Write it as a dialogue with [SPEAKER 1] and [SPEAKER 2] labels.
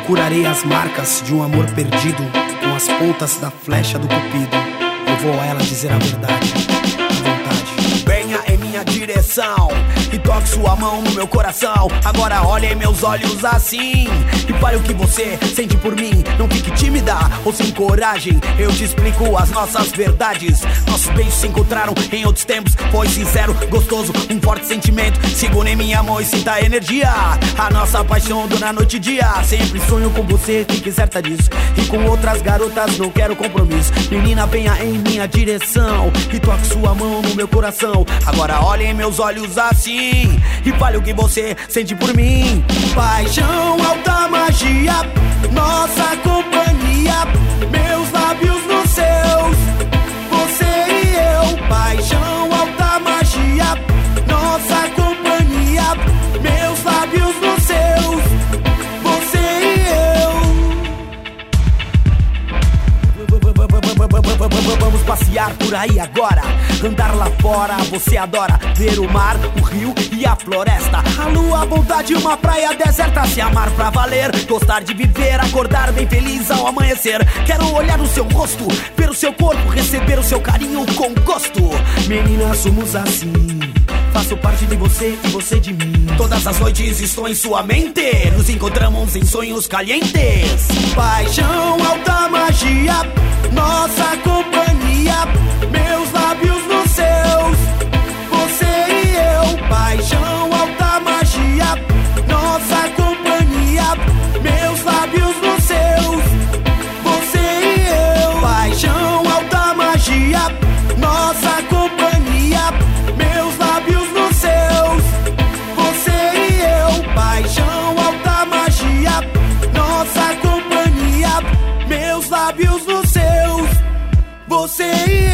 [SPEAKER 1] Procurarei as marcas de um amor perdido com as pontas da flecha do cupido. Eu vou a ela dizer a verdade, à vontade. Venha em minha direção e toque sua mão no meu coração. Agora olhe em meus olhos assim e fale o que você sente por mim. Não fique tímida ou sem coragem, eu te explico as nossas verdades. Nossos beijos se encontraram em outros tempos. Foi sincero, gostoso, um forte sentimento. Segura em minha mão e sinta a energia. A nossa paixão dura noite e dia. Sempre sonho com você, fique certa disso. E com outras garotas não quero compromisso. Menina, venha em minha direção e toque sua mão no meu coração. Agora olhe em meus olhos assim e fale o que você sente por mim. Paixão, alta magia, nossa companhia, meus lábios nos seus, você e eu. Paixão, alta magia, nossa companhia, meus lábios nos seus, você e eu. Vamos passear por aí agora, andar lá fora, você adora ver o mar, o rio e a floresta, a lua, a vontade, uma praia deserta. Se amar pra valer, gostar de viver, acordar bem feliz ao amanhecer. Quero olhar no seu rosto, ver o seu corpo, receber o seu carinho com gosto. Menina, somos assim, faço parte de você e você de mim. Todas as noites estou em sua mente, nos encontramos em sonhos calientes. Paixão, alta magia, nossa companhia, meus lábios nos seus, você e eu. Paixão, alta magia, nossa companhia, meus lábios nos seus, você e eu. Paixão, alta magia, nossa companhia, meus lábios nos seus, você e eu. Paixão, alta magia, nossa companhia, meus lábios nos seus, você e eu.